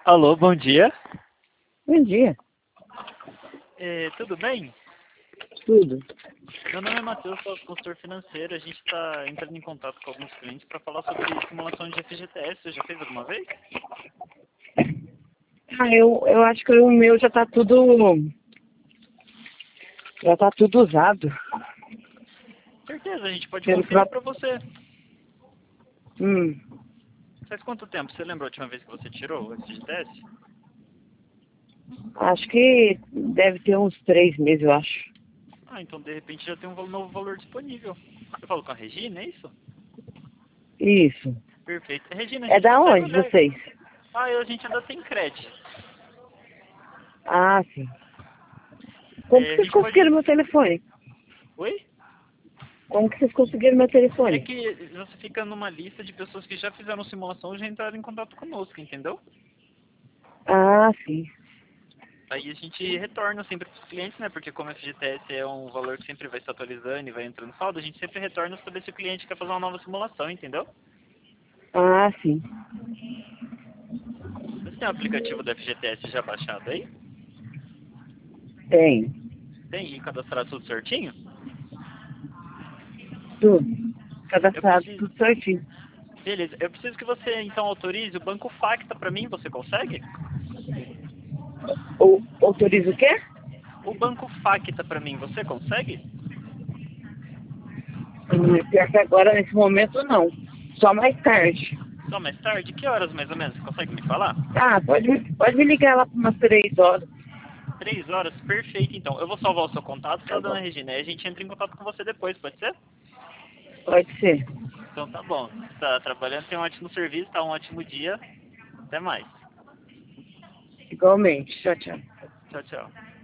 Alô, bom dia. Bom dia. Tudo bem? Tudo. Meu nome é Matheus, sou consultor financeiro. A gente está entrando em contato com alguns clientes para falar sobre simulação de FGTS. Você já fez alguma vez? Eu acho que o meu já tá tudo usado. Certeza, a gente pode Pelo conferir próprio. para você. Hum, Faz quanto tempo? Você lembra a última vez que você tirou o FGTS? acho que deve ter uns 3 meses, eu acho. Ah, então de repente já tem um novo valor disponível. Eu falo com a Regina, é isso? Isso. Perfeito. Regina, a É gente da consegue onde olhar. vocês? A gente ainda tem crédito. Ah, sim. Como que A vocês gente pode. conseguiram meu telefone? Oi? Como que vocês conseguiram meu É telefone? que você fica numa lista de pessoas que já fizeram simulação e já entraram em contato conosco, entendeu? Ah, sim. Aí a gente retorna sempre para os clientes, né? Porque como FGTS é um valor que sempre vai se atualizando e vai entrando em saldo, a gente sempre retorna para saber se o cliente quer fazer uma nova simulação, entendeu? Ah, sim. Você tem o aplicativo do FGTS já baixado aí? Tem. Tem? E cadastrado tudo certinho? Tudo. Eu Cadastrado, preciso... tudo certinho. Beleza. Eu preciso que você, então, autorize o Banco Facta para mim. Você consegue? Autoriza o quê? O Banco Facta para mim. Você consegue? Pior que agora, nesse momento, não. Só mais tarde. Só mais tarde? Que horas, mais ou menos? Você consegue me falar? Ah, pode me ligar lá por umas 3 horas. 3 horas? Perfeito, então. Eu vou salvar o seu contato, Tá tá, bom. dona Regina? Aí a gente entra em contato com você depois, pode ser? Pode ser. Então tá bom. Tá trabalhando, tem um ótimo serviço, tá um ótimo dia. Até mais. Igualmente. Tchau, tchau. Tchau, tchau.